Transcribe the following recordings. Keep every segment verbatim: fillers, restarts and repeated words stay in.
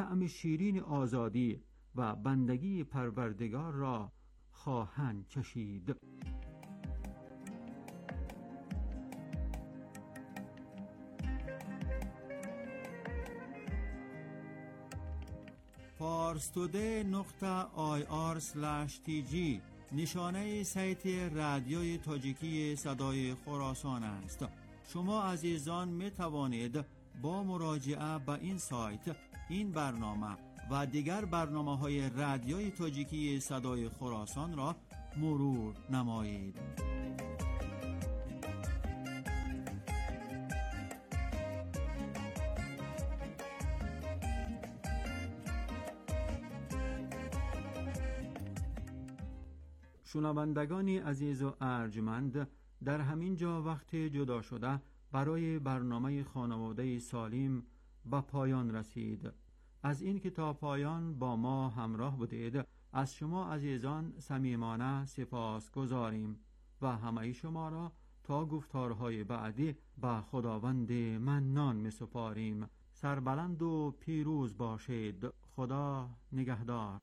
طعم شیرین آزادی و بندگی پروردگار را خواهند چشید. پارستوده نقطه آی آر اسلش تی جی نشانه سایت رادیوی تاجیکی صدای خراسان است. شما عزیزان می توانید با مراجعه به این سایت این برنامه و دیگر برنامه‌های رادیوی تاجیکی صدای خراسان را مرور نمایید. شنوندگانی عزیز و ارجمند، در همین جا وقت جدا شده برای برنامه خانواده سالم به پایان رسید. از این که تا پایان با ما همراه بودید از شما عزیزان صمیمانه سپاس گذاریم و همه شما را تا گفتارهای بعدی به خداوند منان می سپاریم. سربلند و پیروز باشید. خدا نگهدار.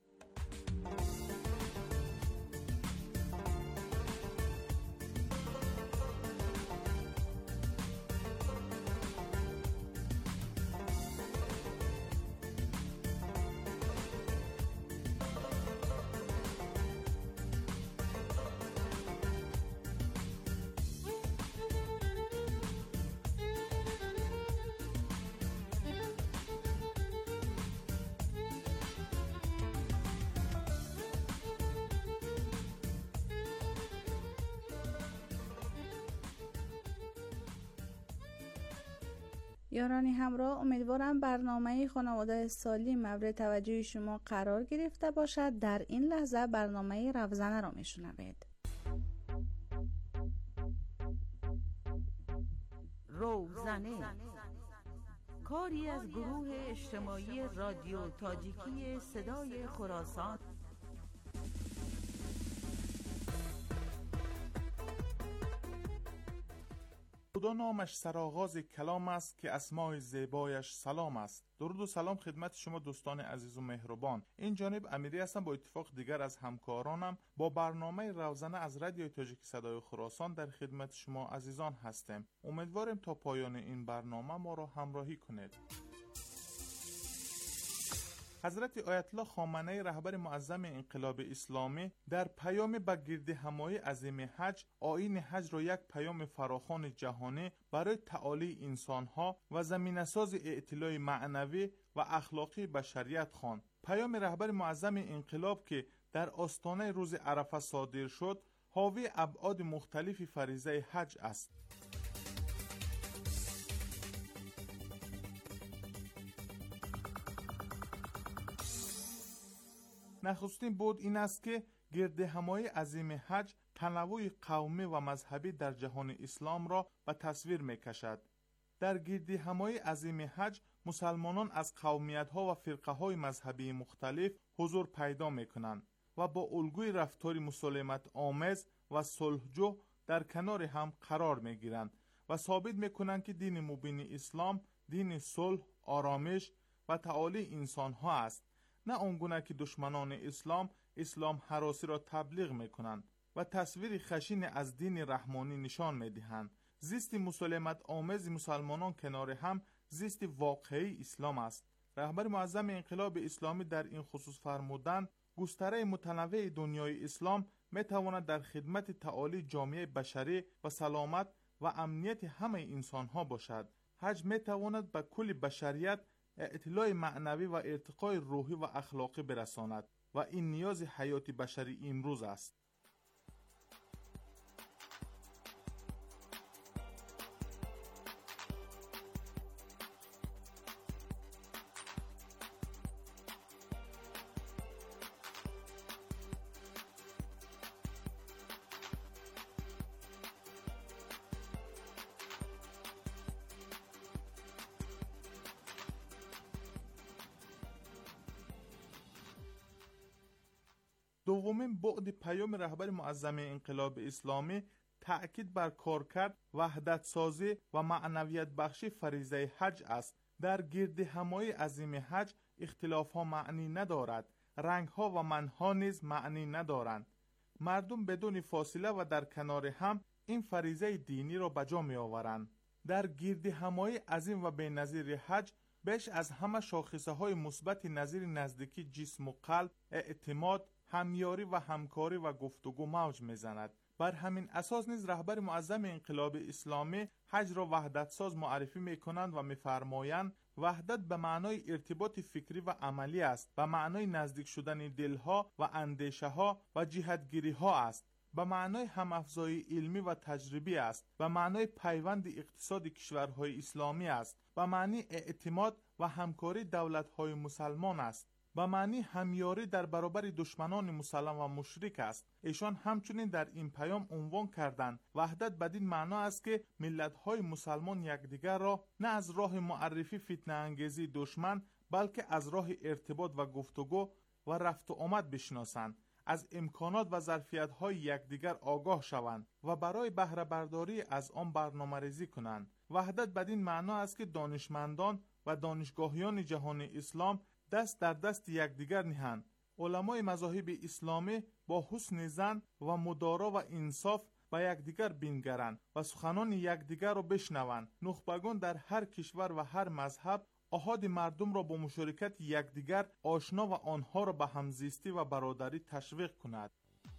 یارانی همراه، امیدوارم برنامه خانواده سالم مورد توجه شما قرار گرفته باشد. در این لحظه برنامه روزنه را میشنوید. روزنه کاری از گروه اجتماعی رادیو تاجیکی صدای خراسان. خدا نامش سرآغاز کلام است که اسماء زیبایش سلام است. درود و سلام خدمت شما دوستان عزیز و مهربان. این جانب امیری هستم، با اتفاق دیگر از همکارانم با برنامه روزنه از رادیو تاجیکی صدای خراسان در خدمت شما عزیزان هستیم. امیدواریم تا پایان این برنامه ما را همراهی کنید. حضرت آیت الله خامنه‌ای رهبر معظم انقلاب اسلامی در پیام به گردهمایی عظیم حج آیین حج را یک پیام فراخوان جهانی برای تعالی انسانها و زمینه‌ساز اعتلاء معنوی و اخلاقی بشریت خواند. پیام رهبر معظم انقلاب که در آستانه روز عرفه صادر شد حاوی ابعاد مختلف فریضه حج است. نخستین بود این است که گردهمایی عظیم حج تنوع قومی و مذهبی در جهان اسلام را به تصویر می کشد. در گردهمایی عظیم حج مسلمانان از قومیت‌ها و فرقه‌های مذهبی مختلف حضور پیدا می کنند و با الگوی رفتاری مسالمت آمیز و صلحجو در کنار هم قرار می گیرند و ثابت می کنند که دین مبین اسلام دین صلح، آرامش و تعالی انسان‌ها است، نه آنگونه که دشمنان اسلام اسلام هراسی را تبلیغ میکنند و تصویر خشن از دین رحمانی نشان میدهند. زیست مسالمت آمیز مسلمانان کنار هم زیست واقعی اسلام است. رهبر معظم انقلاب اسلامی در این خصوص فرمودند گستره متنوع دنیای اسلام میتواند در خدمت تعالی جامعه بشری و سلامت و امنیت همه انسانها باشد. حج میتواند به کل بشریت اطلاع معنوی و ارتقای روحی و اخلاقی برساند و این نیاز حیات بشری امروز است. دومین بعد پیام رهبر معظم انقلاب اسلامی تأکید بر کارکرد، وحدت سازی و معنویت بخشی فریضه حج است در گرد همایی عظیم حج اختلاف ها معنی ندارد، رنگ ها و منها نیز معنی ندارند. مردم بدون فاصله و در کنار هم این فریضه دینی را بجا می آورند. در گرد همایی عظیم و بی‌نظیر حج بیش از همه شاخصه های مثبت نظیر نزدیکی جسم و قلب، اعتماد، همیاری و همکاری و گفتگو موج میزند. بر همین اساس نیز رهبر معظم انقلاب اسلامی حج را وحدت ساز معرفی میکنند و میفرمایند وحدت به معنای ارتباط فکری و عملی است، به معنای نزدیک شدن دلها و اندیشه ها و جهتگیری ها است، به معنای همافزایی علمی و تجربی است، به معنای پیوند اقتصاد کشورهای اسلامی است، به معنی اعتماد و همکاری دولت‌های مسلمان است، به معنی همیاری در برابر دشمنان مسلم و مشرک است. ایشان همچنین در این پیام عنوان کردند وحدت بدین معنا است که ملت‌های مسلمان یکدیگر را نه از راه معرفی فتنه انگیزی دشمن، بلکه از راه ارتباط و گفتگو و رفت و آمد بشناسند، از امکانات و ظرفیت‌های یکدیگر آگاه شوند و برای بهره برداری از آن برنامه‌ریزی کنند. وحدت بدین معنا است که دانشمندان و دانشگاهیان جهان اسلام دست در دست یکدیگر نهند. علمای مذاهب اسلامی با حسن ظن و مدارا و انصاف به یکدیگر بنگرند و سخنان یکدیگر را بشنوند. نخبگان در هر کشور و هر مذهب احاد مردم را با مشارکت یکدیگر آشنا و آنها را به همزیستی و برادری تشویق کند.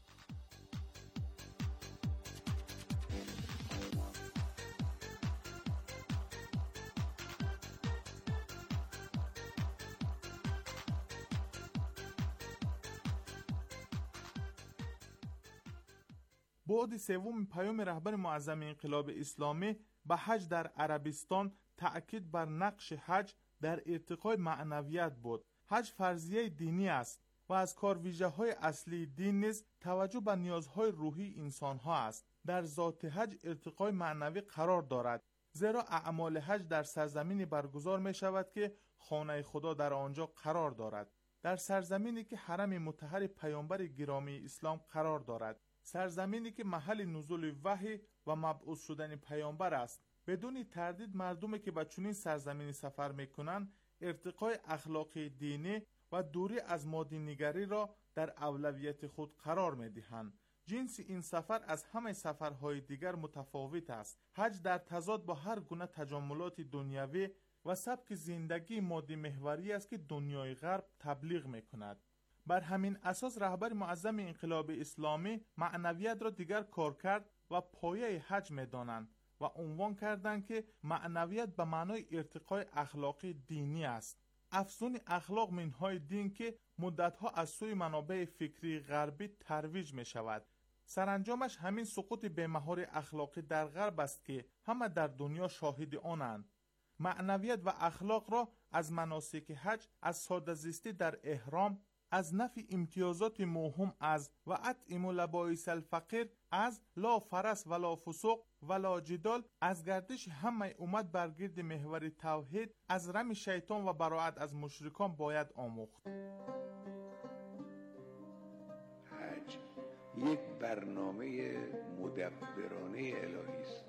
بعد سوم پیام رهبر معظم انقلاب اسلامی به حج در عربستان تأکید بر نقش حج در ارتقای معنویت بود. حج فرضیه دینی است و از کار ویژه‌های اصلی دین نیز توجه به نیازهای روحی انسان‌ها است. در ذات حج ارتقای معنوی قرار دارد، زیرا اعمال حج در سرزمینی برگزار می شود که خانه خدا در آنجا قرار دارد، در سرزمینی که حرم مطهر پیامبر گرامی اسلام قرار دارد، سرزمینی که محل نزول وحی و مبعوث شدن پیامبر است. بدون تردید مردمی که به چنین سرزمینی سفر میکنند ارتقای اخلاقی دینی و دوری از مادی‌نگری را در اولویت خود قرار میدهند. جنس این سفر از همه سفرهای دیگر متفاوت است. حج در تضاد با هر گونه تجملات دنیوی و سبک زندگی مادی محوری است که دنیای غرب تبلیغ میکند. بر همین اساس رهبر معظم انقلاب اسلامی معنویت را دیگر کارکرد و پایه حج می‌دانند و عنوان کردند که معنویت به معنای ارتقای اخلاقی دینی است. افزون اخلاق منهای دین که مدتها از سوی منابع فکری غربی ترویج می شود. سرانجامش همین سقوط بی‌مهار اخلاقی در غرب است که همه در دنیا شاهد آنند. معنویت و اخلاق را از مناسک حج، از ساده زیستی در احرام، از نفی امتیازات موهوم از و اطعموا لبایس الفقیر، از لا فرس ولا فسوق ولا جدال، از گردش همه امت بر گرد محور توحید، از رمی شیطان و براءت از مشرکان باید آموخت. حج یک برنامه مدبرانه الهی است.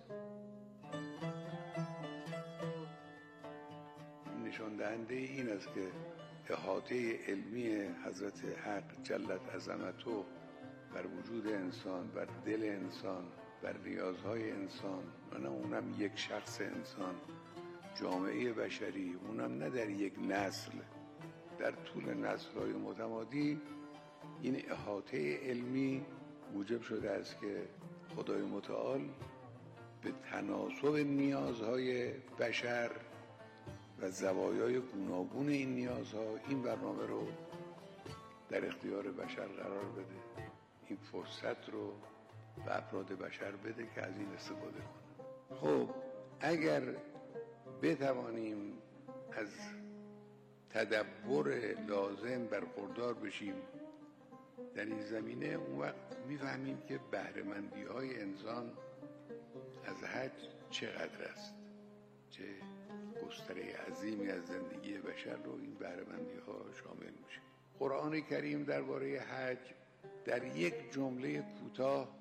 نشان دهنده این است که احاطه علمی حضرت حق جلت عظمته بر وجود انسان، بر دل انسان، بر نیازهای انسان و نه اونم یک شخص انسان، جامعه بشری، اونم نه در یک نسل، در طول نسل‌های متمادی. این احاطه علمی موجب شده است که خدای متعال به تناسب نیازهای بشر و زوایای گوناگون این نیازها این برنامه رو در اختیار بشر قرار بده، این فرصت رو به افراد بشر بده که از این استفاده کنن. خب اگر بتوانیم از تدبر لازم برخوردار بشیم در این زمینه، اون وقت میفهمیم که بهره‌مندی های انسان از حج چقدر است، چه گستره عظیمی از زندگی بشر رو این بهره‌مندی ها شامل میشه. قرآن کریم درباره حج در یک جمله کوتاه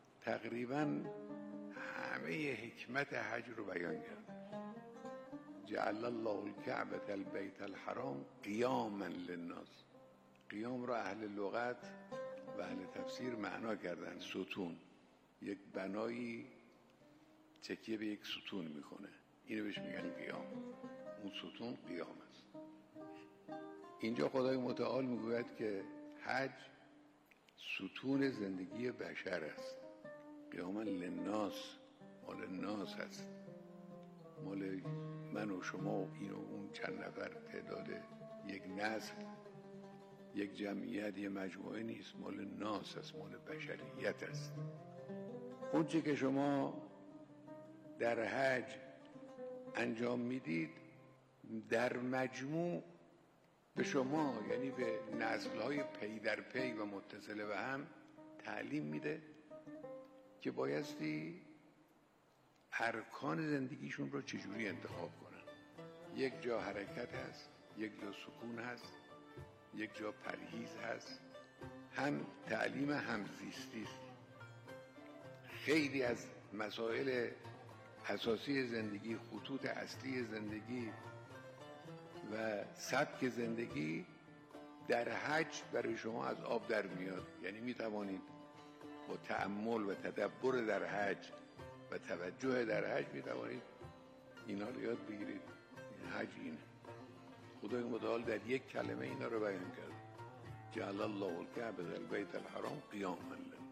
تقریباً همه حکمت حج رو بیان کرد. جعل الله الکعبة البیت الحرام قیاما للناس. قیام را اهل لغت و اهل تفسیر معنا کردن ستون، یک بنایی تکیه به یک ستون میکنه، اینو بهش میگن قیام. اون ستون قیام است. اینجا خدای متعال میگوید که حج ستون زندگی بشر است. قیاما للناس، مال ناس هست، مال من و شما و این و اون چند نفر تعداد یک نسل، یک جمعیت، یک مجموعه نیست، مال ناس است، مال بشریت است. اون چی که شما در حج انجام میدید در مجموع به شما، یعنی به نسل‌های پی در پی و متصل به هم تعلیم میده که بایستی ارکان زندگیشون رو چجوری انتخاب کنن. یک جا حرکت هست، یک جا سکون هست، یک جا پرهیز هست، هم تعلیم همزیستی است. خیلی از مسائل اساسی زندگی، خطوط اصلی زندگی و سبک زندگی در حج برای شما از آب در میاد. یعنی می توانید با تأمل و تدبر در حج و توجه در حج می توانید اینا رو یاد بگیرید. این حج اینه. خدای متعال در یک کلمه اینا رو بیان کرد: جعل الله الکعبة البیت الحرام قیاما للناس.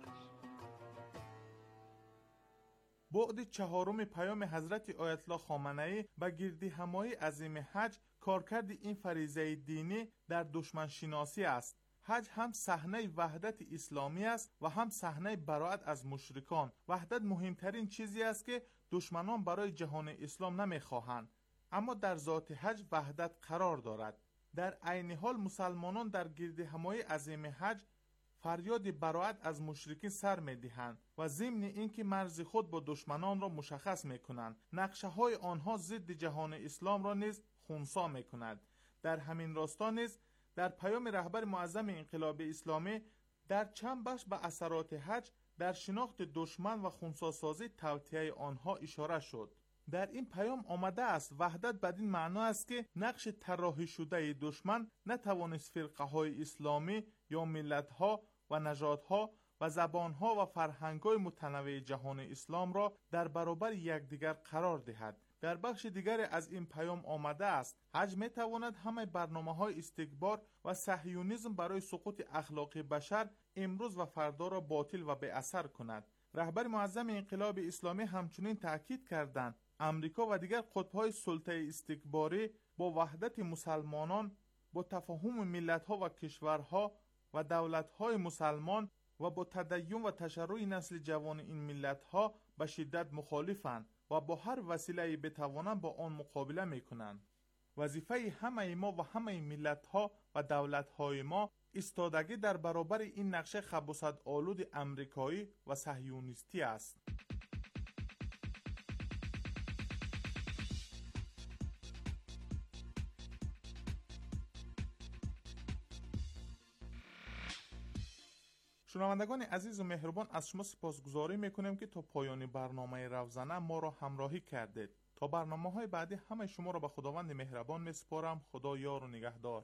بعد چهارم پیام حضرت آیت الله خامنه‌ای به گردی همایی عظیم حج کارکرد این فریضه دینی در دشمن شناسی است. حج هم صحنه وحدت اسلامی است و هم صحنه براءت از مشرکان. وحدت مهمترین چیزی است که دشمنان برای جهان اسلام نمیخواهند، اما در ذات حج وحدت قرار دارد. در عین حال مسلمانان در گرد همایی عظیم حج فریاد براءت از مشرکین سر می‌دهند و ضمن اینکه مرز خود با دشمنان را مشخص می‌کنند، نقشه‌های آنها ضد جهان اسلام را نیز خنثی می‌کند. در همین راستا نیز در پیام رهبر معظم انقلاب اسلامی در چند بخش به اثرات حج در شناخت دشمن و خنثی سازی توطئه آنها اشاره شد. در این پیام آمده است وحدت بدین معنا است که نقش طراحی شده دشمن نتوانست فرقه‌های اسلامی یا ملت‌ها و نژادها و زبان‌ها و فرهنگ‌های متنوع جهان اسلام را در برابر یکدیگر قرار دهد. در بخش دیگر از این پیام آمده است حج می‌تواند همه برنامه‌های استکبار و صهیونیسم برای سقوط اخلاق بشر امروز و فردا را باطل و بی اثر کند. رهبر معظم انقلاب اسلامی همچنین تاکید کردند امریکا و دیگر قطب‌های سلطه استکباری با وحدت مسلمانان، با تفاهم ملت‌ها و کشورها و دولت‌های مسلمان و با تدین و تشرع نسل جوان این ملت‌ها به شدت مخالفند و با هر وسیله‌ای بتوانند با آن مقابله می‌کنند. وظیفه همه ما و همه ملت‌ها و دولت‌های ما ایستادگی در برابر این نقشه خبث آلود امریکایی و صهیونیستی است. شنوندگان عزیز و مهربان، از شما سپاسگزاری میکنیم که تا پایان برنامه روزنه ما را همراهی کردید. تا برنامه‌های بعدی همه شما را به خداوند مهربان میسپارم. خدا یار و نگهدار.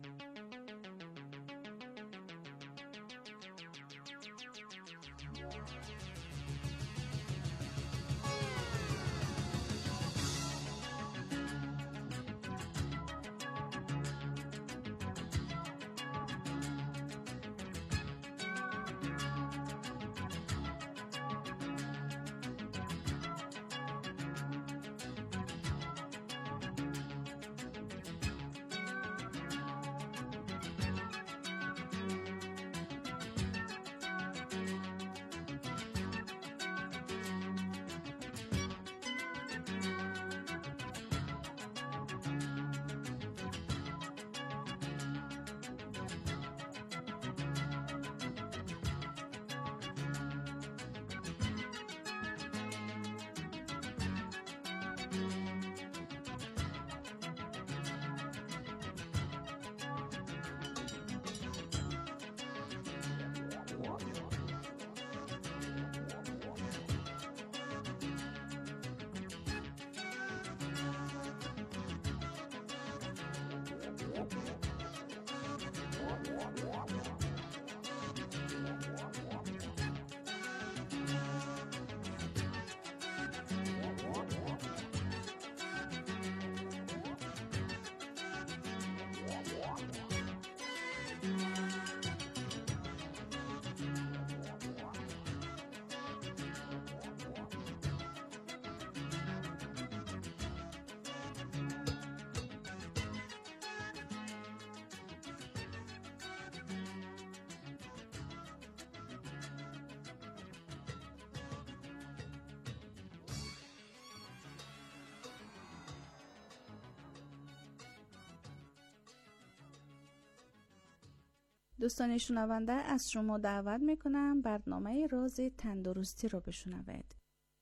دوستان شنونده، از شما دعوت میکنم برنامه راز تندرستی رو بشنوید.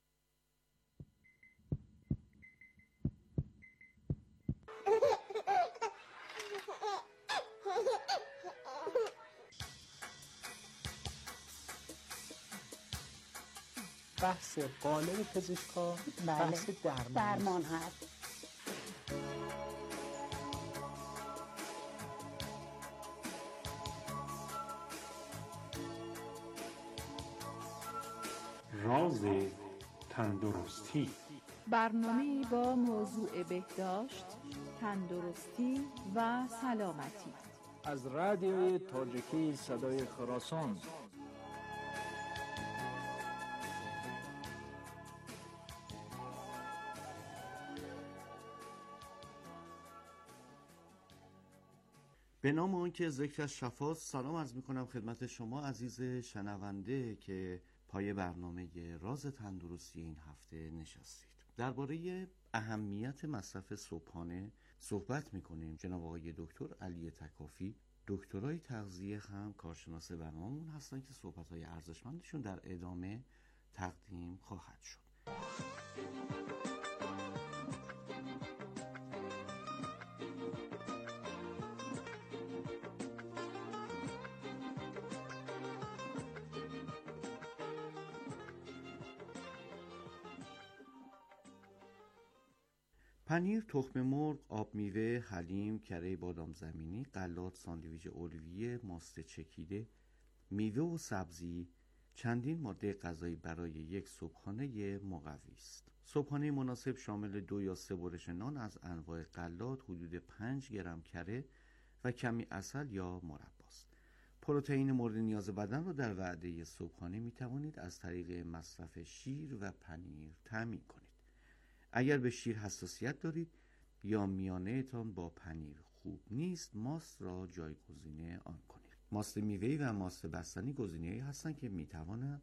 بحث قالب پزشکا بله. بحث درمان, درمان هست. راز تندرستی، برنامه با موضوع بهداشت، تندرستی و سلامتی از رادیوی تاجیکی صدای خراسان. به نام اون که ذکر شفاست، سلام عرض میکنم خدمت شما عزیز شنونده که پای برنامه راز تندرستی این هفته نشستید. درباره اهمیت مصرف صبحانه صحبت میکنیم. جناب آقای دکتر علی تکافی، دکترای تغذیه هم کارشناس برنامه‌مون هستن که صحبت‌های ارزشمندشون در ادامه تقدیم خواهد شد. پنیر، تخم مرغ، آب میوه، حلیم، کره بادام زمینی، غلات، ساندویچ اولویه، ماست چکیده، میوه و سبزی چندین ماده غذایی برای یک صبحانه مقوی است. صبحانه مناسب شامل دو یا سه برش نان از انواع غلات، حدود پنج گرم کره و کمی عسل یا مربا است. پروتئین مورد نیاز بدن را در وعده صبحانه می توانید از طریق مصرف شیر و پنیر تامین کنید. اگر به شیر حساسیت دارید یا میانه تان با پنیر خوب نیست، ماست را جایگزین آن کنید. ماست میوه‌ای و ماست بستنی گزینه‌ای هستند که میتوانند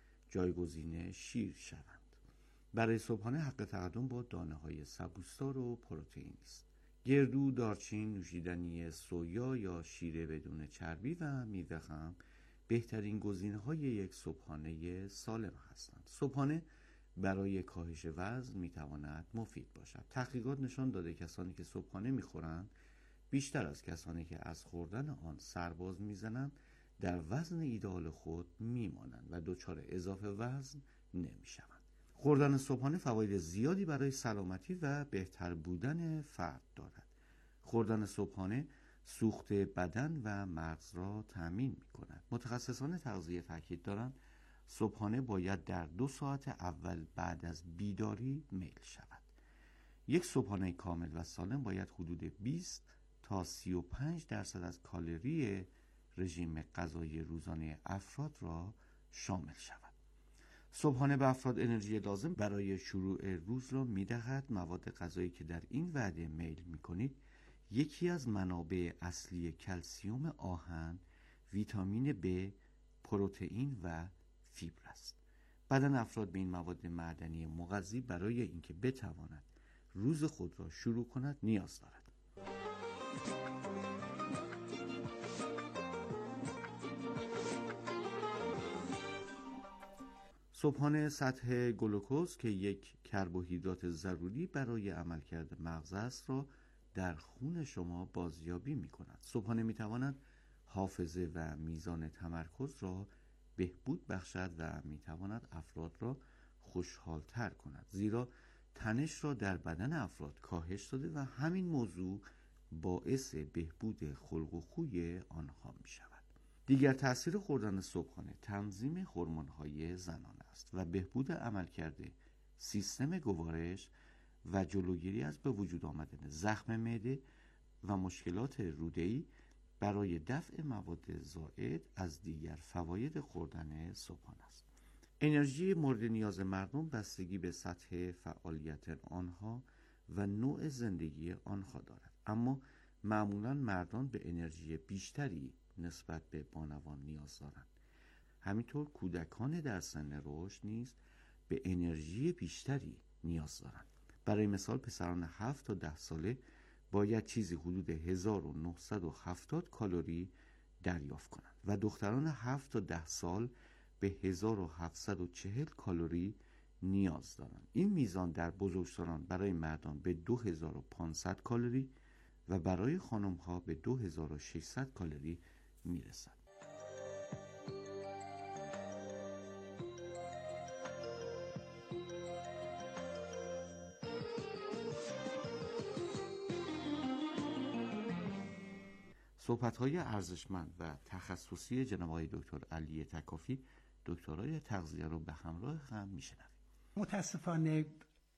جایگزین شیر شوند. برای صبحانه حق تقدم با دانه‌های سبوسدار و پروتئین است. گردو، دارچین، نوشیدنی سویا یا شیر بدون چربی و میوه هم بهترین گزینه‌های یک صبحانه سالم هستند. صبحانه برای کاهش وزن میتواند مفید باشد. تحقیقات نشان داده کسانی که صبحانه میخورند بیشتر از کسانی که از خوردن آن سرباز میزنند در وزن ایدئال خود میمانند و دچار اضافه وزن نمیشوند. خوردن صبحانه فواید زیادی برای سلامتی و بهتر بودن فرد دارد. خوردن صبحانه سوخت بدن و مغز را تأمین میکند. متخصصان تغذیه تاکید دارند صبحانه باید در دو ساعت اول بعد از بیداری میل شود. یک صبحانه کامل و سالم باید حدود بیست تا سی و پنج درصد از کالری رژیم غذایی روزانه افراد را شامل شود. صبحانه به افراد انرژی لازم برای شروع روز را می‌دهد. مواد غذایی که در این وعده میل می‌کنید یکی از منابع اصلی کلسیم، آهن، ویتامین B، پروتئین و فیبر است. بدن افراد به این مواد معدنی مغذی برای اینکه بتواند روز خود را شروع کند نیاز دارد. صبحانه سطح گلوکوز که یک کربوهیدرات ضروری برای عملکرد مغز است را در خون شما بازیابی می کند. صبحانه می تواند حافظه و میزان تمرکز را بهبود بخشد و می تواند افراد را خوشحالتر کند، زیرا تنش را در بدن افراد کاهش داده و همین موضوع باعث بهبود خلق و خوی آنها می شود. دیگر تأثیر خوردن صبحانه تنظیم هورمون‌های زنانه است و بهبود عملکرد سیستم گوارش و جلوگیری از به وجود آمدن زخم معده و مشکلات روده‌ای برای دفع مواد زائد از دیگر فواید خوردن صبحانه است. انرژی مورد نیاز مردم بستگی به سطح فعالیت آنها و نوع زندگی آنها دارد، اما معمولاً مردان به انرژی بیشتری نسبت به بانوان نیاز دارند. همینطور کودکان در سن رشد نیز به انرژی بیشتری نیاز دارند. برای مثال پسران هفت تا ده ساله باید چیزی حدود هزار و نهصد و هفتاد کالری دریافت کنند و دختران هفت تا ده سال به هزار و هفتصد و چهل کالری نیاز دارند. این میزان در بزرگسالان برای مردان به دو هزار و پانصد کالری و برای خانم‌ها به دو هزار و ششصد کالری میرسد. صحبت‌های ارزشمند و تخصصی جناب آقای دکتر علی تکافی، دکترای تغذیه رو به همراه هم میشنویم. متاسفانه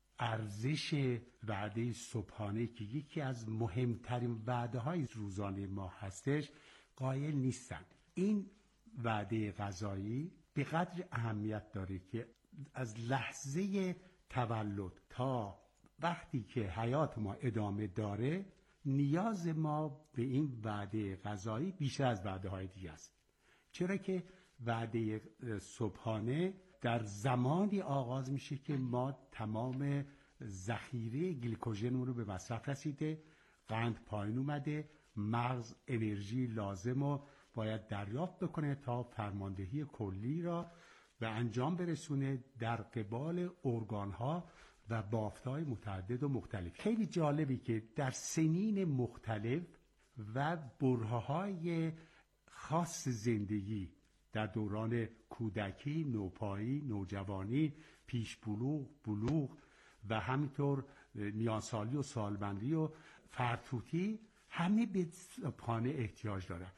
ارزش وعده صبحانه که یکی از مهمترین وعده‌های روزانه ما هستش قائل نیستن. این وعده غذایی به قدر اهمیت داره که از لحظه تولد تا وقتی که حیات ما ادامه داره نیاز ما به این وعده غذایی بیشتر از وعده‌های دیگه است. چرا که وعده صبحانه در زمانی آغاز میشه که ما تمام ذخیره گلیکوژن رو به مصرف رسیده، قند پایین اومده، مغز انرژی لازم رو باید دریافت بکنه تا فرماندهی کلی را به انجام برسونه در قبال ارگان‌ها و بافت‌های متعدد و مختلف. خیلی جالبی که در سنین مختلف و برهه‌های خاص زندگی در دوران کودکی، نوپایی، نوجوانی، پیش بلوغ، بلوغ و همینطور میانسالی و سالمندی و فرتوتی همه به صبحانه احتیاج دارن.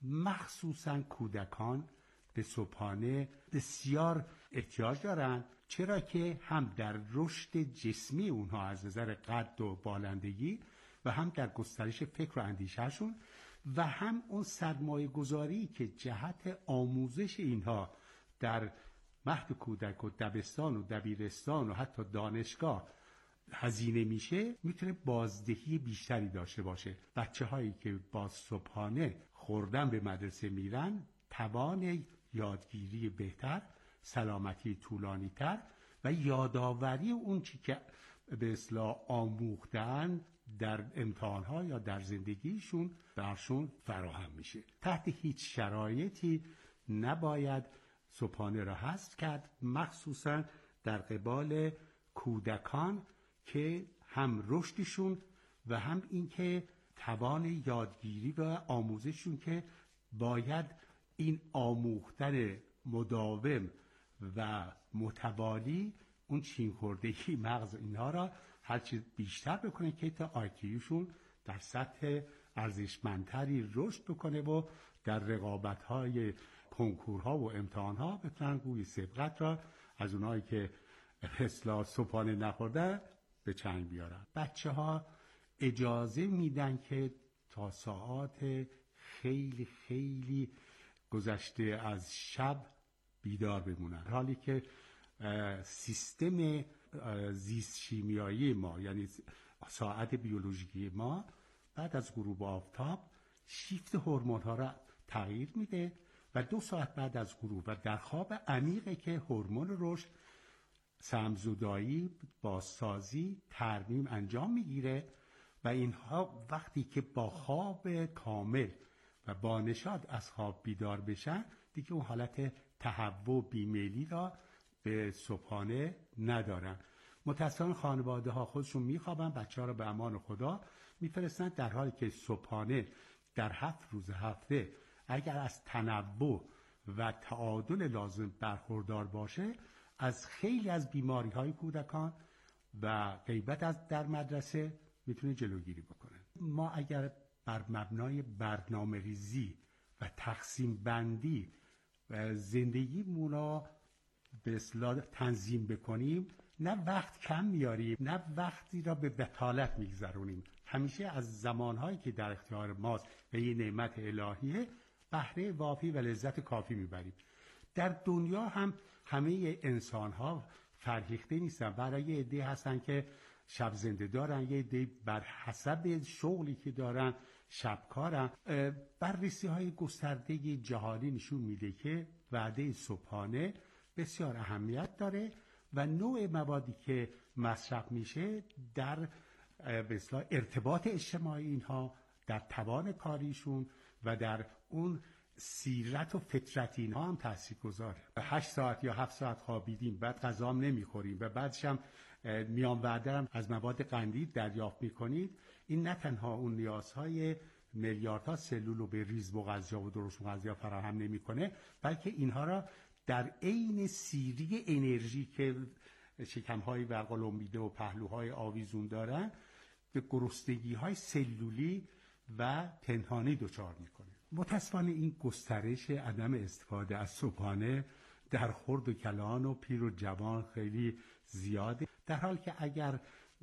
مخصوصا کودکان به صبحانه بسیار احتیاج دارن، چرا که هم در رشد جسمی اونها از نظر قد و بالندگی و هم در گسترش فکر و اندیشهشون و هم اون سرمایه گذاری که جهت آموزش اینها در مهد کودک و دبستان و دبیرستان و حتی دانشگاه هزینه میشه، میتونه بازدهی بیشتری داشته باشه. بچه هایی که با صبحانه خوردن به مدرسه میرن توان یادگیری بهتر، سلامتی طولانی تر و یادآوری اون چی که به اصطلاح آموختن در امتحان‌ها یا در زندگیشون برشون فراهم میشه. تحت هیچ شرایطی نباید صبحانه را حذف کرد، مخصوصا در قبال کودکان که هم رشدشون و هم اینکه توان یادگیری و آموزششون که باید این آموختن مداوم و متوالی اون چین خوردگی مغز اینها را هرچی بیشتر بکنه که تا آیکیوشون در سطح ارزشمندتری رشد بکنه و در رقابت‌های کنکورها و امتحان‌ها بتونن گوی سبقت را از اونایی که اصلا صبحانه نخورده به چنگ بیارن. بچه ها اجازه میدن که تا ساعات خیلی خیلی گذشته از شب بیدار بمونن، حالی که سیستم زیست شیمیایی ما یعنی ساعت بیولوژیکی ما بعد از غروب آفتاب شیفت هورمون ها را تغییر میده و دو ساعت بعد از غروب و در خواب عمیقه که هورمون رشد، سمزدایی، بازسازی، ترمیم انجام میگیره و اینها وقتی که با خواب کامل و با نشاط از خواب بیدار بشن دیگه اون حالت تهوع بیمیلی را به صبحانه ندارن. متأسفانه خانواده ها خودشون میخوابن، بچه ها رو به امان خدا میفرستن، در حالی که صبحانه در هفت روز هفته اگر از تنوع و تعادل لازم برخوردار باشه از خیلی از بیماری های کودکان و غیبت از در مدرسه میتونه جلوگیری بکنه. ما اگر بر مبنای برنامه ریزی و تقسیم بندی و زندگیمون را به اصطلاح تنظیم بکنیم، نه وقت کم میاریم نه وقتی را به بطالت میگذرونیم، همیشه از زمانهایی که در اختیار ماست و یه نعمت الهیه بهره وافی و لذت کافی میبریم. در دنیا هم همه انسان ها فرهیخته نیستن، برای یه عده هستن که شب زنده دارن، یه عده بر حسب شغلی که دارن شبکارن. بررسی های گسترده جهانی نشون میده که وعده صبحانه بسیار اهمیت داره و نوع موادی که مصرف میشه در به اصطلاح ارتباط اجتماعی اینها در توان کاریشون و در اون سیرت و فطرت اینها هم تاثیرگذاره. هشت ساعت یا هفت ساعت خوابیدیم، بعد غذا هم نمیخوریم و بعدش هم میان وعده هم از مواد قندی دریافت میکنید، این نه تنها اون نیازهای میلیاردها سلول رو به ریز مغذیا و درشت مغذیا فراهم نمیکنه، بلکه اینها را در عین سیری انرژی که شکم‌های برق‌العموده و پهلوهای آویزون دارن به گرسنگی‌های سلولی و پنهانی دچار میکنه. متاسفانه این گسترش عدم استفاده از صبحانه در خرد و کلان و پیر و جوان خیلی زیاده، در حالی که اگر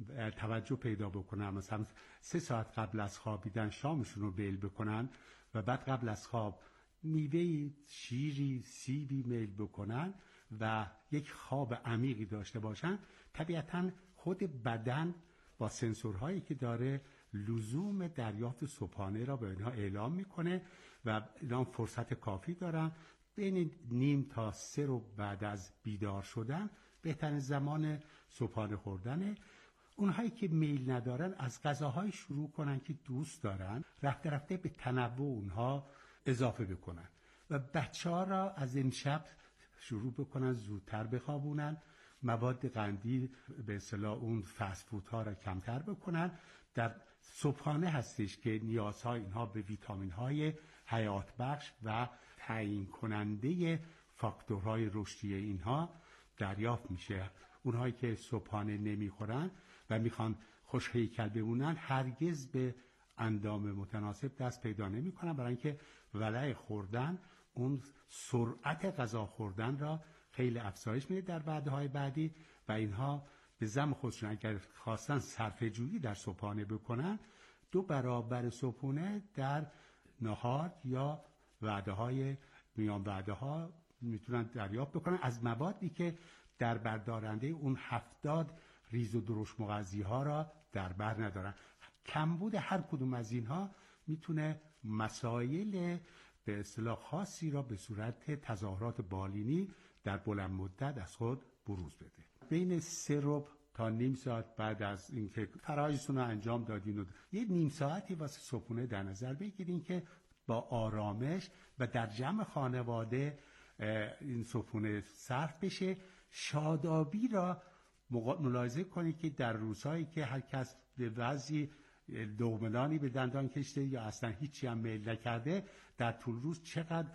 توجه پیدا بکنن مثلا سه ساعت قبل از خوابیدن شامشون رو بیل بکنن و بعد قبل از خواب میوه، شیری، سیبی میل بکنن و یک خواب عمیقی داشته باشن، طبیعتاً خود بدن با سنسورهایی که داره لزوم دریافت صبحانه را به اینها اعلام میکنه و اینا فرصت کافی دارن بین نیم تا سه رو بعد از بیدار شدن بهترین زمان صبحانه خوردنه. اونهایی که میل ندارن از غذاهای شروع کنن که دوست دارن، رفته رفته به تنوع اونها اضافه بکنن و بچه ها را از امشب شروع بکنن زودتر بخوابونن، مواد قندی به اصطلاح اون فست فود ها را کمتر بکنن. در صبحانه هستش که نیازهای اینها به ویتامین های حیات بخش و تعیین کننده فاکتورهای رشدی اینها دریافت میشه. اونهایی که صبحانه نمیخورن و میخوان خوش هیکل بمونن هرگز به اندام متناسب دست پیدا نمیکنن، برای اینکه ولع خوردن اون سرعت غذا خوردن را خیلی افزایش میده در وعده‌های بعدی و اینها به زعم خودشون اگر خواستن صرفه جویی در صبحانه بکنن دو برابر صبحانه در نهار یا وعده‌های میان وعده‌ها میتونن دریافت بکنن از موادی که در بردارنده اون هفتاد ریز و درشت مغذی ها را در بر ندارن. کمبود هر کدوم از اینها میتونه مسائل به اصطلاح خاصی را به صورت تظاهرات بالینی در بلند مدت از خود بروز بده. بین سه ربع تا نیم ساعت بعد از اینکه فرایضتون رو انجام دادین و یه نیم ساعتی واسه صبحونه در نظر بگیرین که با آرامش و در جمع خانواده این صبحونه صرف بشه. شادابی را ملاحظه کنید که در روزهایی که هر کس به وضعی دوملانی به دندان کشته یا اصلا هیچی هم میل نکرده در طول روز چقدر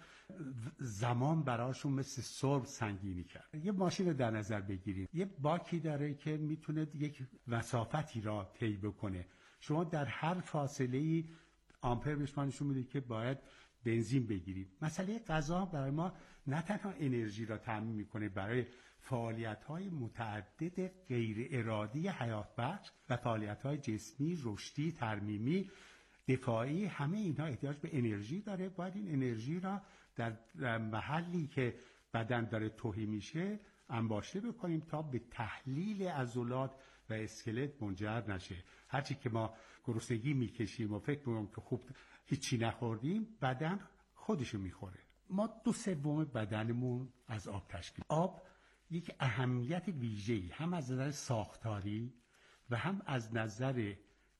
زمان براشون مثل سرب سنگینی کرد. یه ماشین رو در نظر بگیرید، یه باکی داره که میتونه یک مسافتی را طی بکنه. شما در هر فاصله‌ای آمپر بهش نشون میده که باید بنزین بگیرید. مسئله غذا برای ما نه تنها انرژی را تامین میکنه برای فعالیت‌های متعدد غیر ارادی حیات بخش و فعالیت‌های جسمی، رشدی، ترمیمی، دفاعی، همه اینها احتیاج به انرژی داره. باید این انرژی را در محلی که بدن داره تهی میشه انباشته بکنیم تا به تحلیل عضلات و اسکلت منجر نشه. هرچی که ما گرسنگی میکشیم و فکر می‌کنیم که خوب هیچی نخوردیم، بدن خودشو میخوره. ما دو سوم بدنمون از آب تشکیل. آب یک اهمیت ویژه‌ای هم از نظر ساختاری و هم از نظر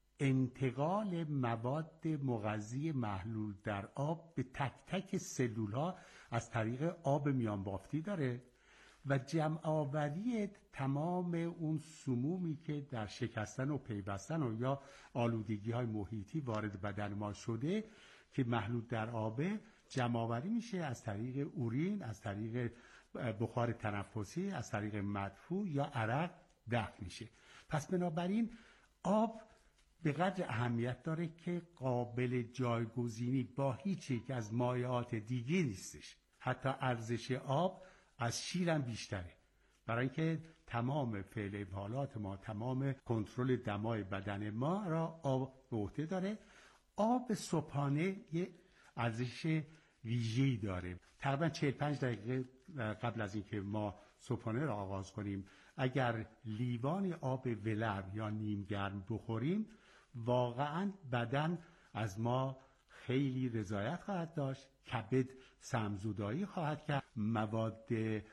انتقال مواد مغذی محلول در آب به تک تک سلول‌ها از طریق آب میان بافتی داره و جمع آوری تمام اون سمومی که در شکستن و پیوستن و یا آلودگی‌های محیطی وارد بدن ما شده که محلول در آبه جمع آوری میشه از طریق اورین، از طریق بخار تنفسی، از طریق مدفوع یا عرق دفع میشه. پس بنابراین آب به قدر اهمیت داره که قابل جایگزینی با هیچ یک از مایعات دیگه نیستش. حتی ارزش آب از شیر هم بیشتره، برای اینکه تمام فعل حالات ما، تمام کنترل دمای بدن ما را آب به عهده داره. آب صبحانه یه ارزش ویژه‌ای داره. تقریبا چهل و پنج دقیقه قبل از اینکه ما صبحانه را آغاز کنیم اگر لیوان آب ولرم یا نیم گرم بخوریم واقعا بدن از ما خیلی رضایت خواهد داشت، کبد سمزدایی خواهد کرد، مواد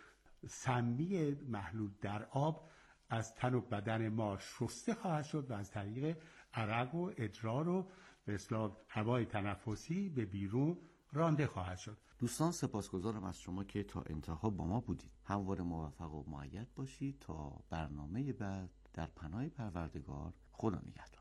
سمی محلول در آب از تن و بدن ما شسته خواهد شد و از طریق عرق و ادرار و به اصطلاح هوای تنفسی به بیرون رانده خواهد شد. دوستان سپاسگزارم از شما که تا انتها با ما بودید. همواره موفق و مؤید باشید. تا برنامه بعد، در پناه پروردگار. خدا نگهدار.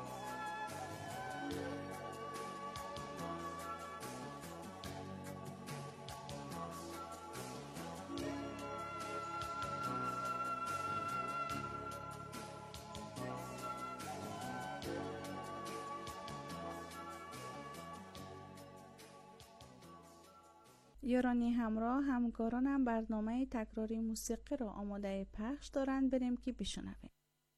یارانی همراه، همکارانم برنامه تکراری موسیقی را آماده پخش دارند، بریم که بشنویم.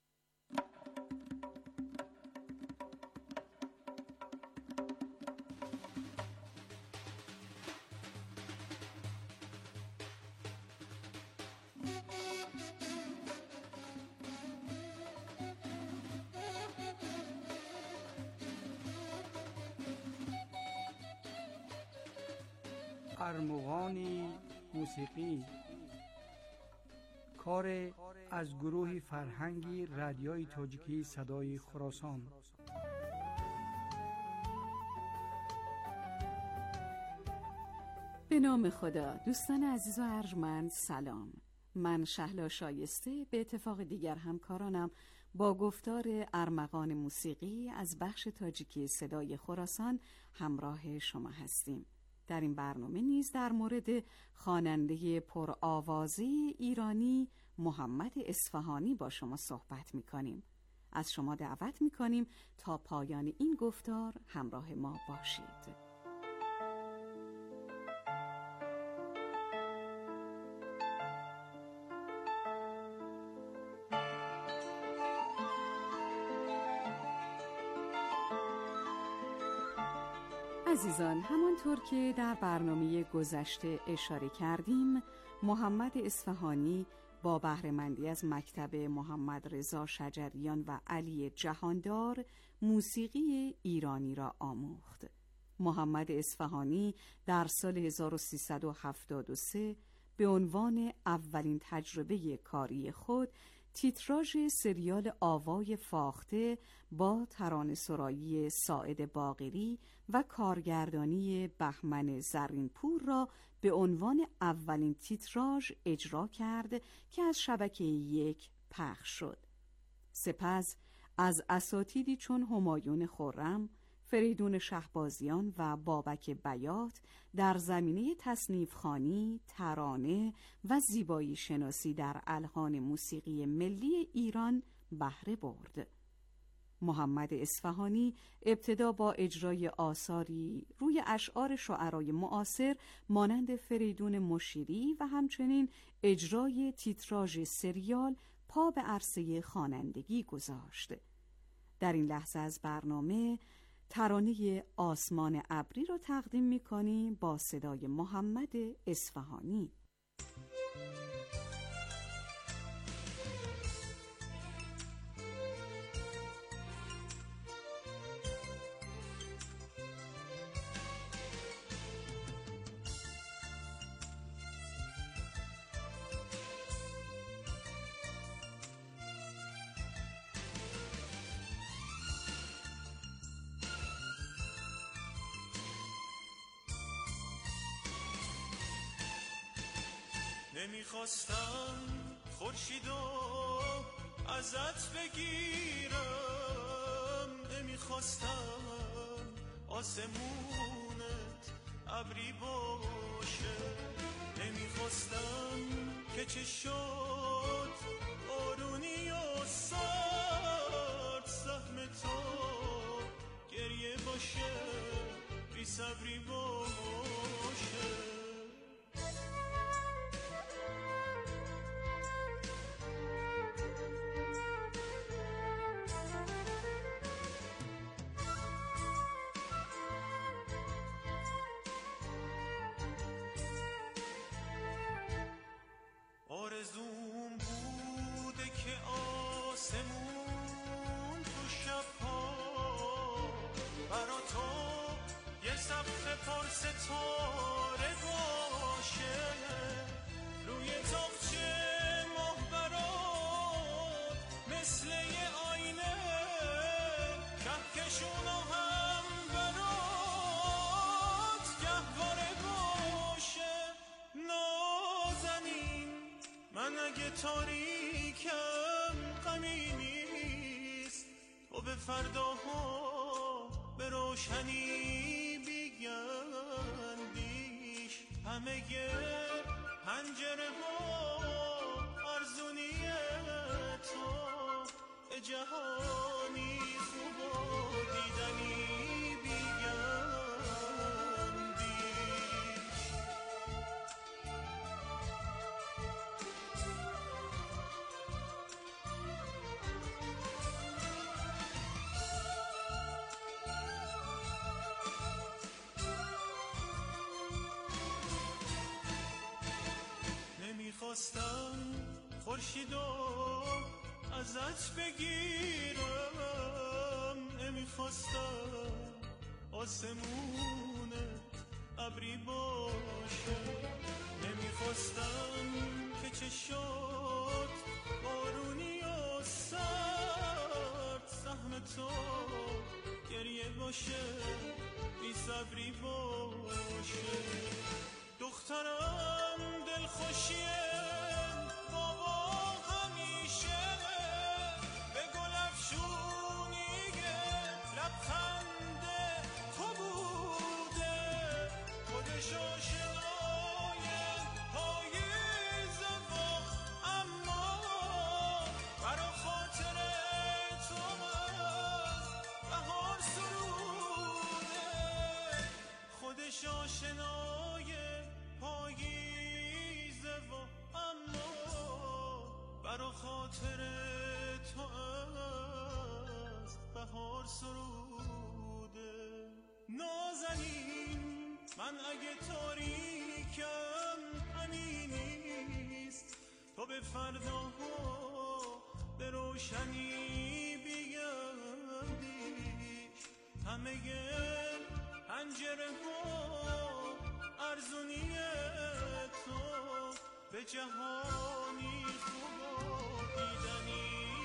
ارمغان موسیقی، کار از گروه فرهنگی رادیوی تاجیکی صدای خراسان. به نام خدا. دوستان عزیز و ارجمند سلام. من شهلا شایسته به اتفاق دیگر همکارانم با گفتار ارمغان موسیقی از بخش تاجیکی صدای خراسان همراه شما هستیم. در این برنامه نیز در مورد خواننده پرآوازه ایرانی محمد اصفهانی با شما صحبت می‌کنیم. از شما دعوت می‌کنیم تا پایان این گفتار همراه ما باشید. عزیزان، همانطور که در برنامه گذشته اشاره کردیم، محمد اصفهانی با بهره‌مندی از مکتب محمد رضا شجریان و علی جهاندار موسیقی ایرانی را آموخت. محمد اصفهانی در سال هزار و سیصد و هفتاد و سه به عنوان اولین تجربه کاری خود تیتراژ سریال آوای فاخته با ترانه‌سرایی ساعد باقری و کارگردانی بهمن زرینپور را به عنوان اولین تیتراژ اجرا کرد که از شبکه یک پخش شد. سپس از اساتیدی چون همایون خرم، فریدون شهبازیان و بابک بیات در زمینه تصنیف‌خوانی، ترانه و زیبایی شناسی در الحان موسیقی ملی ایران بهره برد. محمد اصفهانی ابتدا با اجرای آثاری روی اشعار شاعرای معاصر مانند فریدون مشیری و همچنین اجرای تیتراژ سریال پا به عرصه خوانندگی گذاشت. در این لحظه از برنامه ترانه آسمان ابری را تقدیم می‌کنیم با صدای محمد اصفهانی. نمیخواستم خورشیدو ازت بگیرم، نمیخواستم آسمونت ابری باشه، نمیخواستم که چه شد بارونی و سرد سهم تو گریه باشه، بی صبری باشه. آرزوم بوده که آسمون تو شبها برا تو یه سقف پر ستاره باشه، روی تاقچه ماه برات مثل یه آینه کهکشون و هم اگه تاریکم غمی نیست، تو به فرداها به روشنی بیگندیش. همه پنجره ها ارزونیه تو به جهانی خوب و دیدنی بیگندیش. نمیخواستم خورشیدو ازت بگیرم، نمیخواستم آسمونت ابری باشه، نمیخواستم که چشات بارونی و سرد سهم تو گریه باشه، بی صبری باشه. دخترم دلخوشیه بابا همیشه به گل افشونیه لبخند تو بوده، خودش آشنای پاییز باغ، اما برا خاطر تو از بهار سروده، خودش آشنای پاییز و اما برا خاطر تو از بهار سروده. نازنین من اگه تاریکم غمی نیست، تو به فرداها به روشنی بیگندیش. همه پنجره ها ارزونیه تو به جهانی خوب و دیدنی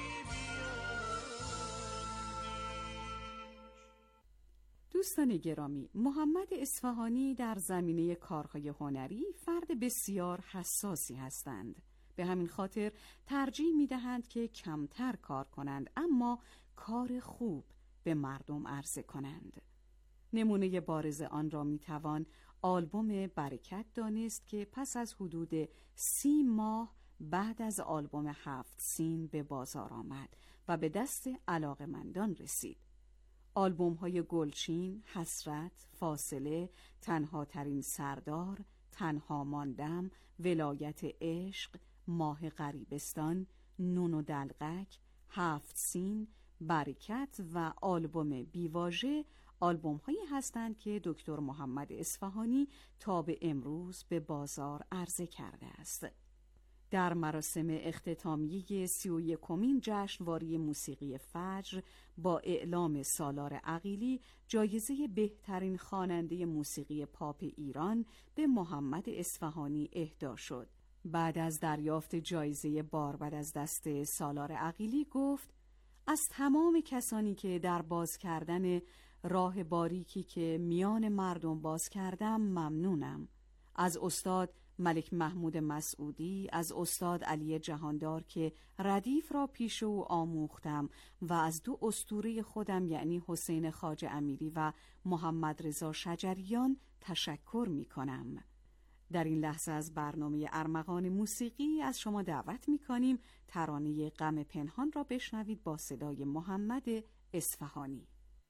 بیندیش. دوستان گرامی، محمد اصفهانی در زمینه کارهای هنری فرد بسیار حساسی هستند. به همین خاطر ترجیح می‌دهند که کمتر کار کنند اما کار خوب به مردم عرضه کنند. نمونه بارز آن را می‌توان آلبوم برکت دانست که پس از حدود سی ماه بعد از آلبوم هفت سین به بازار آمد و به دست علاقه‌مندان رسید. آلبوم های گلچین، حسرت، فاصله، تنها ترین سردار، تنها ماندم، ولایت عشق، ماه غریبستان، نون و دلقک، هفت سین، برکت و آلبوم بیواژه آلبوم هایی هستند که دکتر محمد اصفهانی تا به امروز به بازار عرضه کرده است. در مراسم اختتامیه سی و یکمین جشنواره موسیقی فجر با اعلام سالار عقیلی جایزه بهترین خواننده موسیقی پاپ ایران به محمد اصفهانی اهدا شد. بعد از دریافت جایزه باربد از دست سالار عقیلی گفت: از تمام کسانی که در باز کردن راه باریکی که میان مردم باز کردم ممنونم. از استاد ملک محمود مسعودی، از استاد علی جهاندار که ردیف را پیش او آموختم و از دو اسطوره خودم یعنی حسین خواجه امیری و محمد رضا شجریان تشکر می کنم. در این لحظه از برنامه ارمغان موسیقی از شما دعوت می کنیم ترانه غم پنهان را بشنوید با صدای محمد اصفهانی.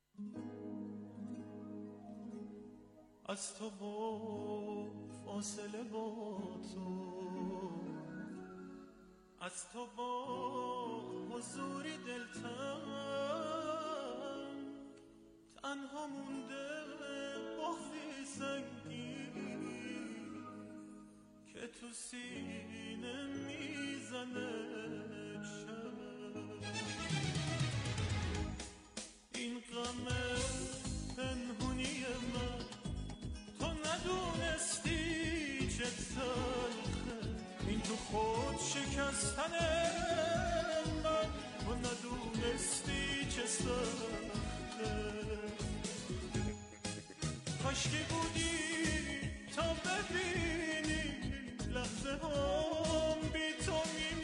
از تو با فاصله با تو، از تو با حضوری دلتنگ، تنها مونده بغضی سنگین که تو سینه میزنه شب. این غم پنهونی من تو ندونستی چه تلخه، این تو خود شکستن من تو ندونستی چه سخته. کاشکی بودی تا ببینی لحظه هم بی تو می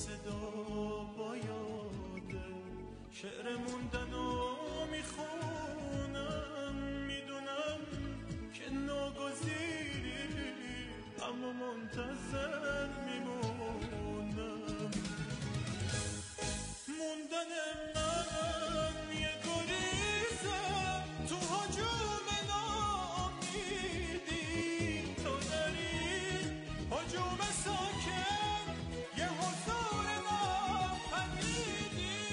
صدا بایاده شعر موندن و میخونم میدونم که ناگزیری اما منتظر میمونم موندن من یه گریزه تو هجوم نامیدی تو داری هجوم ساکن یه حضور ناپدیدی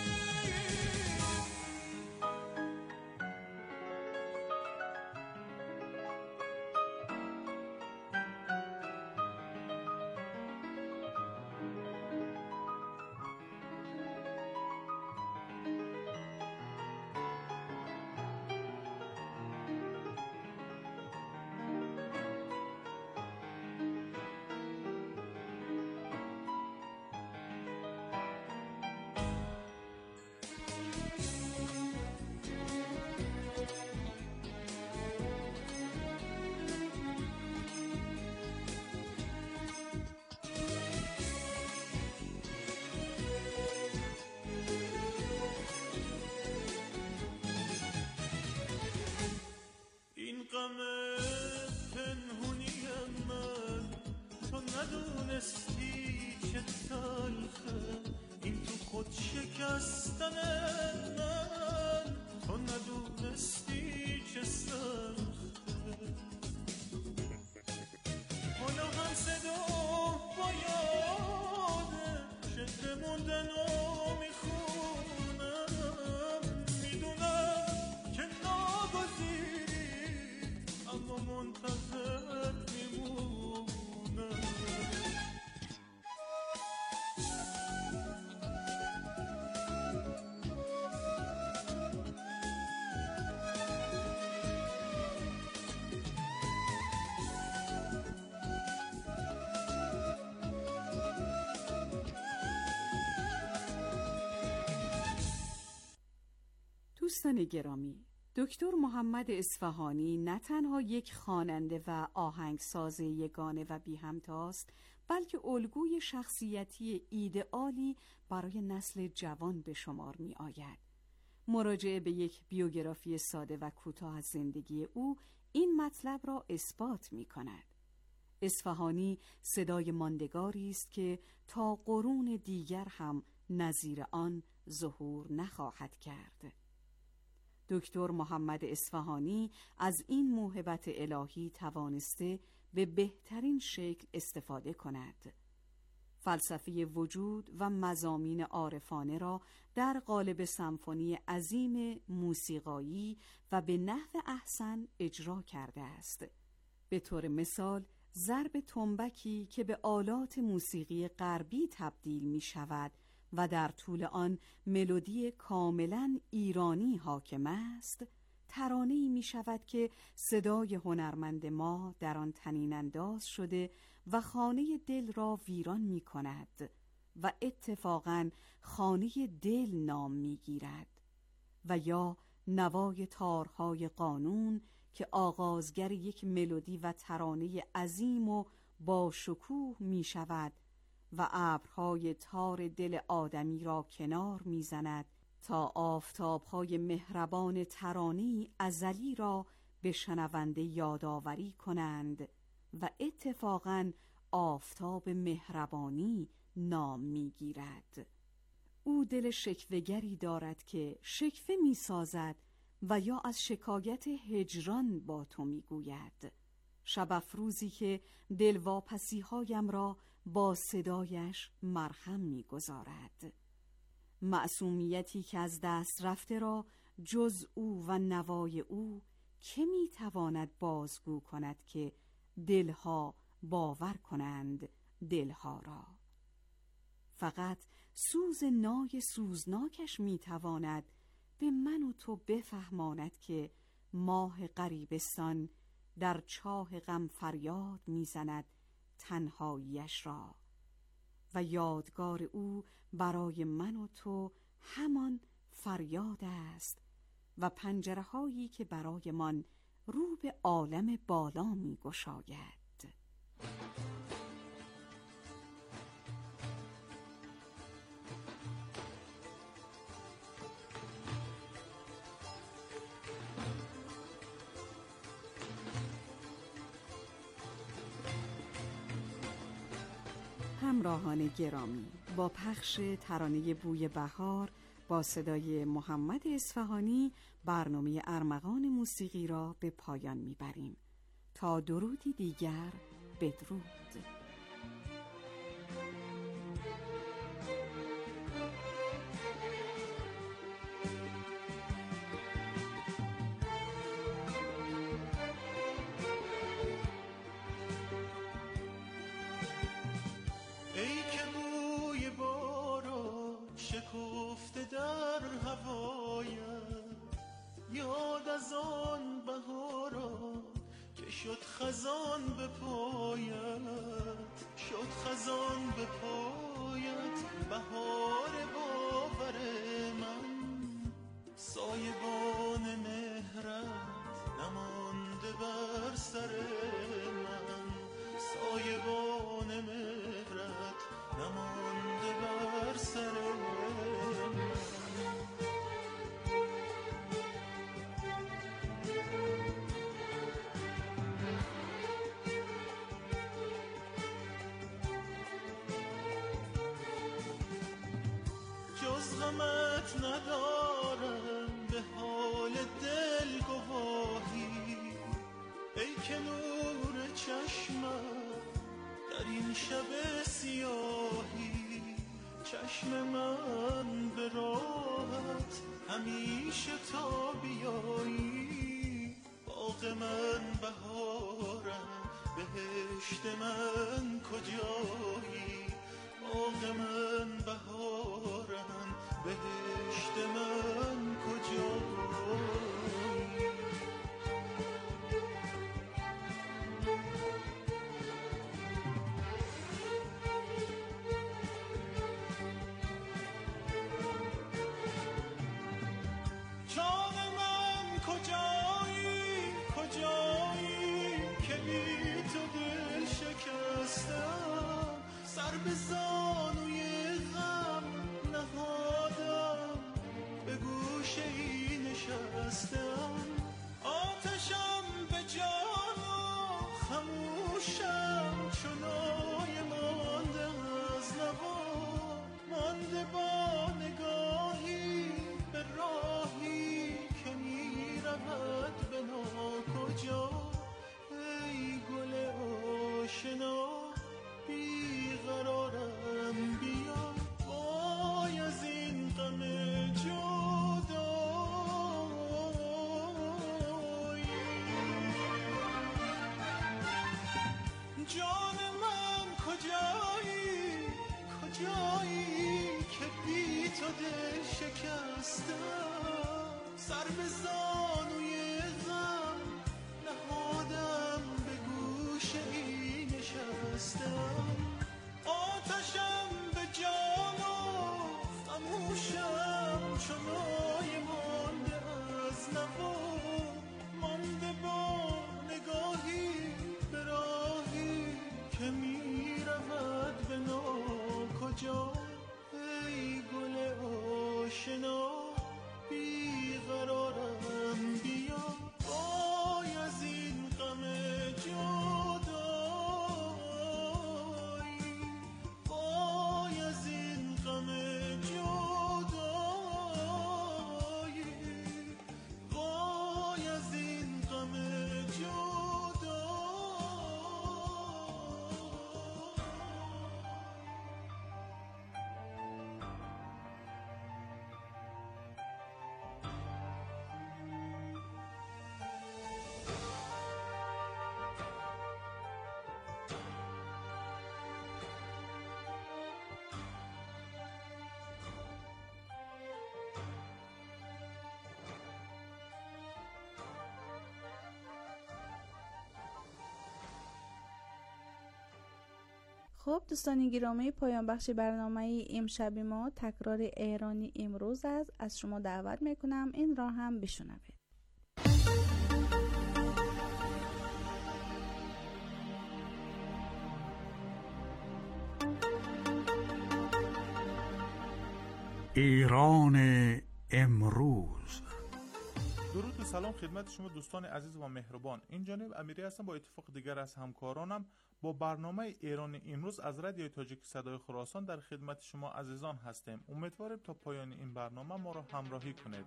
غم پنهونی من تو ندونستی چه تلخه این تو خود شکستن من تو ندونستی چه سخته حالا هم صدا بایاده شکل موندن و میخونم میدونم که ناگزیری اما منتظر میمونم دوستان گرامی، دکتر محمد اصفهانی نه تنها یک خواننده و آهنگساز یگانه و بی همتاست، بلکه الگوی شخصیتی ایدئالی برای نسل جوان به شمار می آید. مراجعه به یک بیوگرافی ساده و کوتاه از زندگی او این مطلب را اثبات می کند. اصفهانی صدای ماندگاری است که تا قرون دیگر هم نظیر آن ظهور نخواهد کرد. دکتر محمد اصفهانی از این موهبت الهی توانسته به بهترین شکل استفاده کند. فلسفه وجود و مضامین عارفانه را در قالب سمفونی عظیم موسیقایی و به نحو احسن اجرا کرده است. به طور مثال ضرب تنبکی که به آلات موسیقی غربی تبدیل می شود و در طول آن ملودی کاملا ایرانی حاکم است، ترانه‌ای می شود که صدای هنرمند ما در آن طنین انداز شده و خانه دل را ویران می کند و اتفاقاً خانه دل نام می گیرد. و یا نوای تارهای قانون که آغازگر یک ملودی و ترانه عظیم و با شکوه می شود و ابرهای تار دل آدمی را کنار می زند تا آفتابهای مهربان ترانه‌ای ازلی را به شنونده یادآوری کنند و اتفاقاً آفتاب مهربانی نام می گیرد. او دل شکوه‌گری دارد که شکوه می سازد و یا از شکایت هجران با تو می گوید. شب افروزی که دلواپسی هایم را با صدایش مرهم می گذارد. معصومیتی که از دست رفته را جز او و نوای او که می تواند بازگو کند که دلها باور کنند دلها را. فقط سوز نای سوزناکش می تواند به من و تو بفهماند که ماه غریبستان در چاه غم فریاد میزند تنهاییش را و یادگار او برای من و تو همان فریاد است و پنجره هایی که برای من رو به عالم بالا می گشاید. همراهان گرامی، با پخش ترانه بوی بهار با صدای محمد اصفهانی برنامه ارمغان موسیقی را به پایان میبریم. تا درودی دیگر، بدرود. شکفته در هوایم، یاد از آن بهارا که شد خزان به پایت، شد خزان به پایت. بهار باور من، سایبان مهرت نمانده بر سر من، سایبان مهرت نمانده بر سر من. جز غمت ندارم به حال دل گواهی، ای که نور چشمم در این شب سیاهی. چشم من به راحت همیشه تا بیایی، باغ من بهارم بهشت من کجایی، باغ من بهارم بهشت من کجایی. جان من کجایی کجایی که بی تو دل شکستم، سر به زانوی غم نهادم به گوشه ای نشستم. آتشم به جان و خموشم چنای مانده از نوا، مانده با نگاهی به راهی که می رود به ناکجا. ای گل آشنا بیقرارم، بیا وای از این غم جدایی. جان من کجایی کجایی که بی تو دل شکستم، سر به زانوی غم نهادم به گوشه ای نشستم. آتشم به جان و خموشم چنای مانده از نوا، مانده با نگاهی به راهی که می رود به ناکجا. ای گل آشنا بیقرارم، بیا وای از این غم جدایی، وای از این غم جدایی، وای از این غم جدایی. خب دوستان گرامی، پایان بخش برنامه امشب ما تکرار ایرانی امروز است. از شما دعوت میکنم این را هم بشنوید. ایران امروز. درود و سلام خدمت شما دوستان عزیز و مهربان. این جانب امیری هستم با اتفاق دیگر از همکارانم با برنامه ایران امروز از رادیوی تاجیک صدای خراسان در خدمت شما عزیزان هستیم. امیدوارم تا پایان این برنامه ما را همراهی کنید.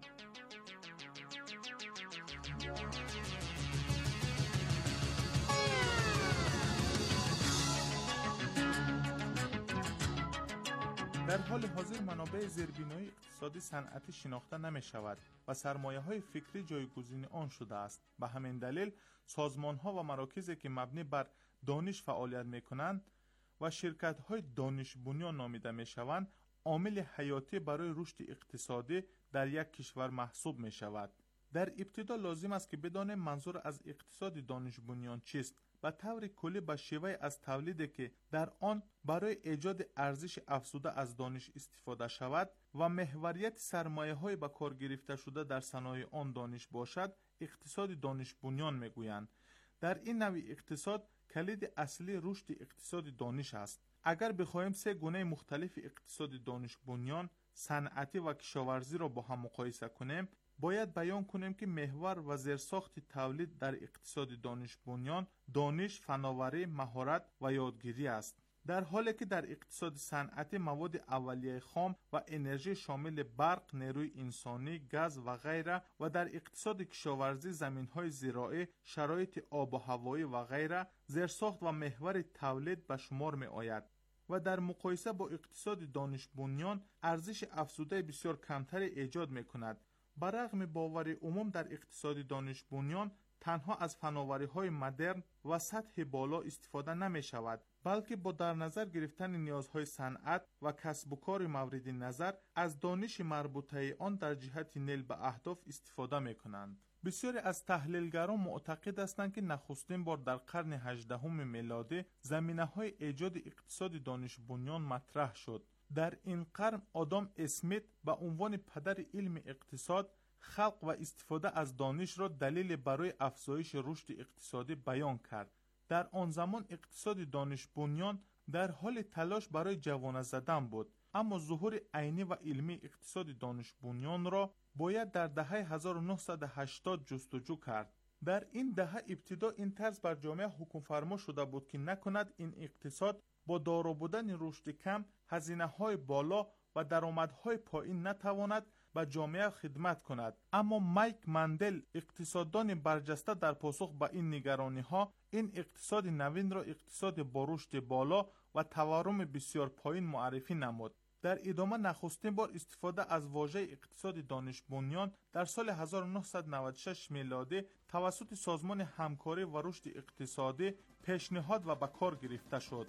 در حال حاضر منابع زیربنایی اقتصادی صنعتی شناخته نمی شود و سرمایه های فکری جایگزین آن شده است. به همین دلیل سازمان ها و مراکزی که مبنی بر دانش فعالیت می کنند و شرکت های دانش بنیان نامیده می شوند عامل حیاتی برای رشد اقتصادی در یک کشور محسوب می شود. در ابتدا لازم است که بدانیم منظور از اقتصاد دانش بنیان چیست. به طور کلی به شیوه از تولیدی که در آن برای ایجاد ارزش افزوده از دانش استفاده شود و محوریت سرمایه های به کار گرفته شده در صنایع آن دانش باشد اقتصاد دانش بنیان میگویند. در این نوع اقتصاد کلید اصلی رشد اقتصاد دانش است. اگر بخواهیم سه گونه مختلف اقتصاد دانش بنیان، صنعتی و کشاورزی را با هم مقایسه کنیم، باید بیان کنیم که محور و زیرساخت تولید در اقتصاد دانش بنیان دانش، فناوری، مهارت و یادگیری است. در حالی که در اقتصاد صنعتی مواد اولیه خام و انرژی شامل برق، نیروی انسانی، گاز و غیره و در اقتصاد کشاورزی زمین‌های زراعی، شرایط آب و هوایی و غیره زیرساخت و محور تولید به شمار می‌آید و در مقایسه با اقتصاد دانش بنیان ارزش افزوده بسیار کمتری ایجاد می‌کند. برغم باور عموم در اقتصاد دانش بنیان تنها از فناوری‌های مدرن و سطح بالا استفاده نمی‌شود، بلکه با در نظر گرفتن نیازهای صنعت و کسب و کار مورد نظر از دانش مربوطه آن در جهت نیل به اهداف استفاده می‌کنند. بسیاری از تحلیلگران معتقد هستند که نخستین بار در قرن هجدهم میلادی زمینه‌های ایجاد اقتصاد دانش بنیان مطرح شد. در این قرن آدام اسمیت به عنوان پدر علم اقتصاد خلق و استفاده از دانش را دلیل برای افزایش رشد اقتصادی بیان کرد. در آن زمان اقتصاد دانش بنیان در حال تلاش برای جوانه زدن بود، اما ظهور عینی و علمی اقتصاد دانش بنیان را باید در دهه هزار و نهصد و هشتاد جستجو کرد. در این دهه ابتدا این طرز بر جامعه حکم فرما شده بود که نکند این اقتصاد با دارا بودن رشد کم، هزینه‌های بالا و درآمدهای پایین نتواند به جامعه خدمت کند. اما مایک مندل، اقتصاددان برجسته، در پاسخ به این نگرانی‌ها این اقتصاد نوین را اقتصاد با رشد بالا و تورم بسیار پایین معرفی نمود. در ادامه نخستین بار استفاده از واژه اقتصاد دانش بنیان در سال هزار و نهصد و نود و شش میلادی توسط سازمان همکاری و رشد اقتصادی پیشنهاد و به کار گرفته شد.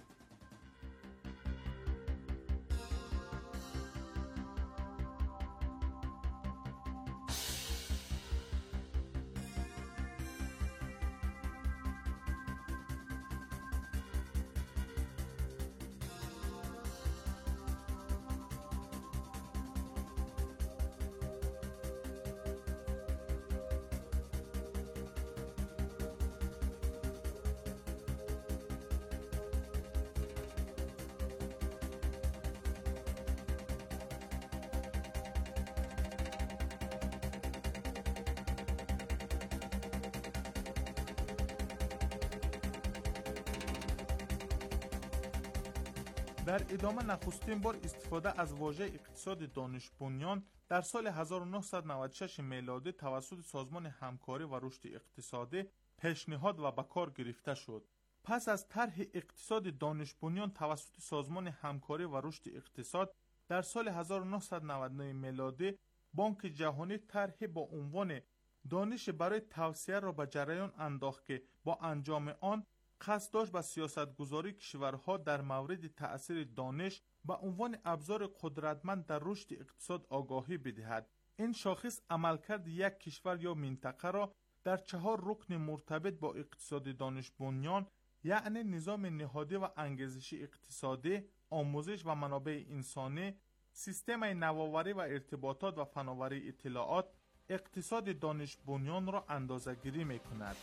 در ادامه نخستین بار استفاده از واژه اقتصاد دانش بنیان در سال هزار و نهصد و نود و شش میلادی توسط سازمان همکاری و رشد اقتصادی پیشنهاد و به کار گرفته شد. پس از طرح اقتصاد دانش بنیان توسط سازمان همکاری و رشد اقتصاد در سال هزار و نهصد و نود و نه میلادی بانک جهانی طرحی با عنوان دانش برای توسعه را به جریان انداخت که با انجام آن قصد داشت به سیاستگذاری کشورها در مورد تأثیر دانش به عنوان ابزار قدرتمند در رشد اقتصاد آگاهی بدهد. این شاخص عملکرد یک کشور یا منطقه را در چهار رکن مرتبط با اقتصاد دانش بنیان، یعنی نظام نهادی و انگیزشی اقتصادی، آموزش و منابع انسانی، سیستم نوآوری و ارتباطات و فناوری اطلاعات، اقتصاد دانش بنیان را اندازه‌گیری می‌کند.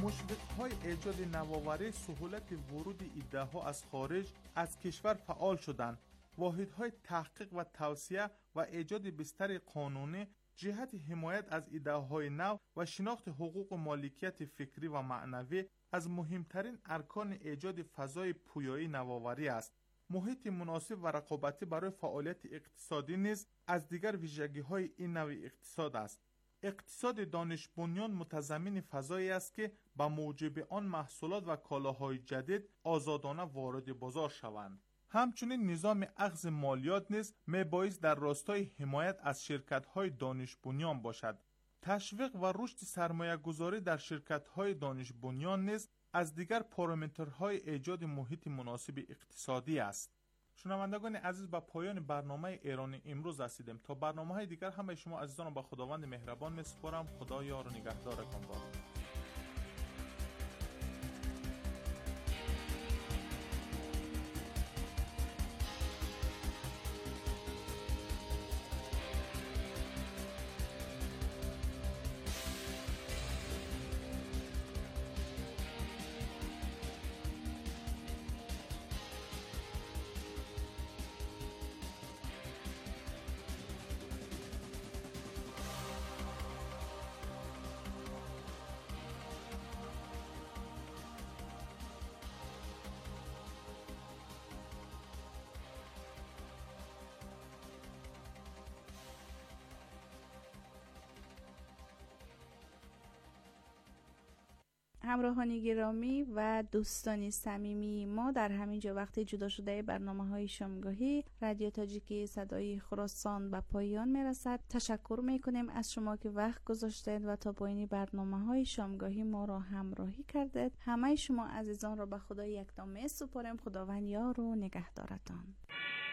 مشوق‌های ایجاد نوآوری سهولت ورود ایده‌ها از خارج از کشور فعال شدند. واحدهای تحقیق و توسعه و ایجاد بستر قانونی جهت حمایت از ایده‌های نو و شناخت حقوق مالکیت فکری و معنوی از مهمترین ارکان ایجاد فضای پویایی نوآوری است. محیط مناسب و رقابتی برای فعالیت اقتصادی نیز از دیگر ویژگی‌های این نوع اقتصاد است. اقتصاد دانش بنیان متضمن فضایی است که به موجب آن محصولات و کالاهای جدید آزادانه وارد بازار شوند. همچنین نظام اخذ مالیات نیز میبایست در راستای حمایت از شرکت‌های دانش بنیان باشد. تشویق و رشد سرمایه‌گذاری در شرکت‌های دانش بنیان نیز از دیگر پارامترهای ایجاد محیط مناسب اقتصادی است. شنوندگان عزیز، به پایان برنامه ایران امروز رسیدیم. تا برنامه‌های دیگر همه شما عزیزان را به خداوند مهربان می‌سپارم. خدا یار و نگهدارتان باد. همراهان گرامی و دوستان صمیمی، ما در همین جا وقت جدا شده برنامه‌های شامگاهی رادیو تاجیکی صدای خراسان به پایان میرسد. تشکر میکنیم از شما که وقت گذاشتید و تا پایان برنامه‌های شامگاهی ما را همراهی کردید. همه شما عزیزان را به خدای یکتا میسپاریم. خداوند یار و نگهدارتان.